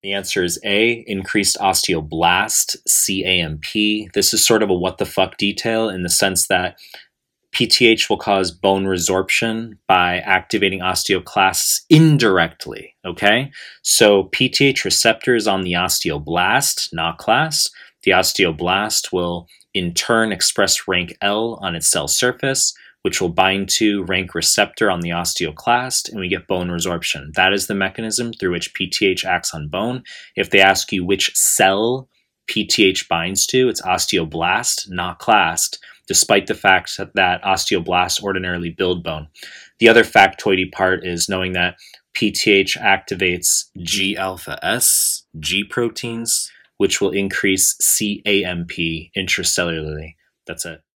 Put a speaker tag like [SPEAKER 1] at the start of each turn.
[SPEAKER 1] The answer is A, increased osteoblast, CAMP. This is sort of a what the fuck detail in the sense that PTH will cause bone resorption by activating osteoclasts indirectly, okay? So PTH receptors on the osteoblast, not class. The osteoblast will in turn express rank L on its cell surface, which will bind to rank receptor on the osteoclast, and we get bone resorption. That is the mechanism through which PTH acts on bone. If they ask you which cell PTH binds to, it's osteoblast, not clast, despite the fact that osteoblasts ordinarily build bone. The other factoidy part is knowing that PTH activates G alpha S, G proteins, which will increase CAMP intracellularly. That's it.